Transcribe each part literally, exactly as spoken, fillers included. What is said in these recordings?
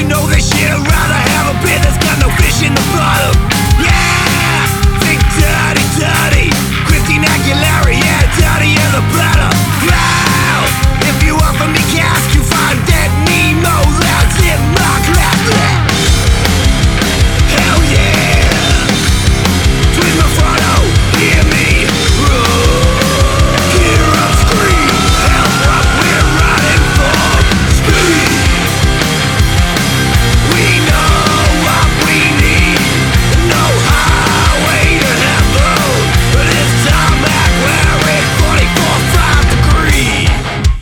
know this shit. I'd rather have a beer that's got no fish in the bottom. Yeah, think dirty, dirty. Christina Aguilera, yeah, dirty in the better. Wow, if you offer me cash, you find dead Nemo. That's in my class. Hell yeah, twist my fronto, hear me. Hear us scream, help what we're running for. Speed. We know what we need. No highway to heaven, but it's time back where it's forty-four point five degrees.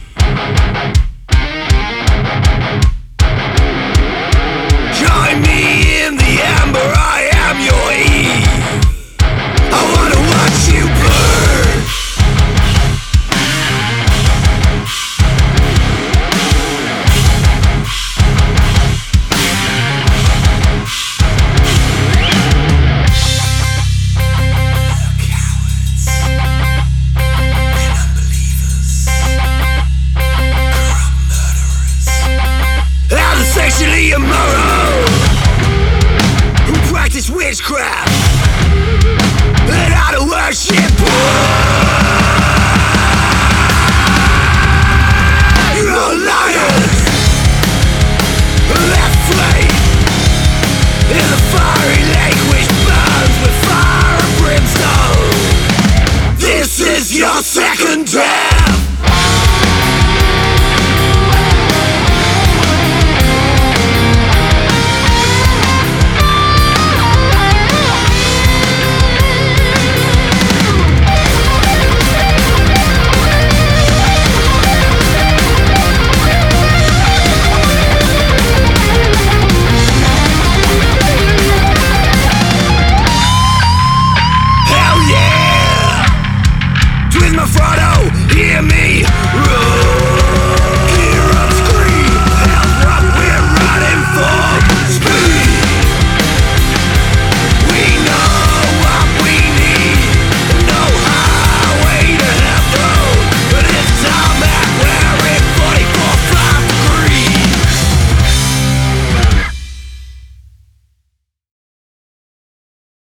Join me in the amber, I am your Eve. I wanna watch you burn. Cowards and unbelievers, corrupt murderers, and the sexually immoral, who practice witchcraft and how to worship. You're liars, left flame in the fiery lake which burns with fire and brimstone. This is your second death.